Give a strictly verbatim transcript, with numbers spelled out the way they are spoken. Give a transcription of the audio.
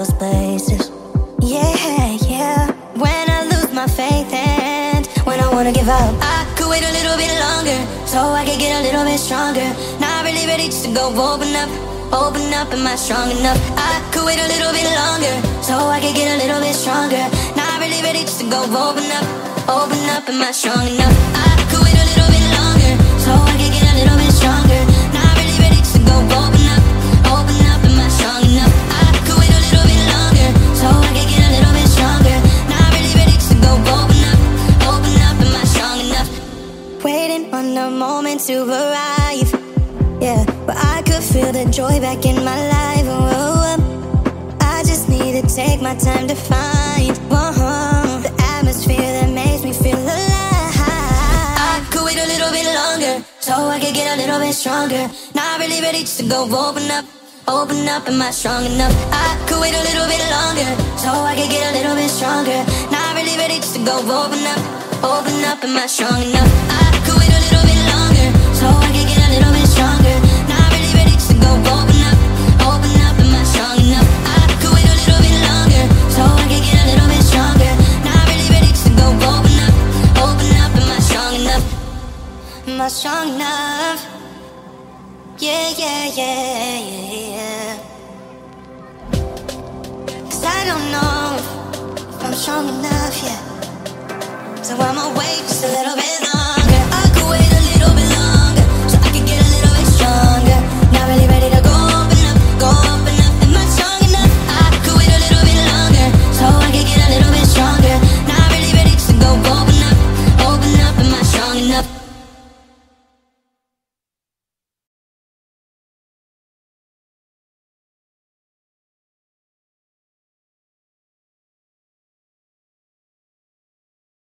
those places. Yeah, yeah. When I lose my faith and when I wanna give up, I could wait a little bit longer so I could get a little bit stronger. Not really ready just to go open up, open up. Am I strong enough? I could wait a little bit longer so I could get a little bit stronger. Not really ready just to go open up, open up. Am I strong enough? I could wait a little bit longer so I could get a little bit stronger. Not really ready just to go open up, open up. Am I strong enough? I could wait a little bit longer so I could get a little bit stronger. Not really ready just to go open up, open up. Am I strong enough? Waiting on the moment to arrive. Yeah, but I could feel the joy back in my life. Oh, oh, oh. I just need to take my time to find uh-huh, the atmosphere that makes me feel alive. I could wait a little bit longer so I could get a little bit stronger. Not really ready just to go open up, open up. Am I strong enough? I could wait a little bit longer so I could get a little bit stronger. Not really ready just to go open up, open up. Am I strong enough? I could wait a little bit longer so I could get a little bit stronger. Not really ready just to go open up, open up. Am I strong enough? I could wait a little bit longer so I could get a little bit stronger. Not really ready just to go open up, open up. Am I strong enough? Am I strong enough? Yeah, yeah, yeah, yeah, yeah. 'Cause I don't know if I'm strong enough yet, so I'ma wait just a little bit longer.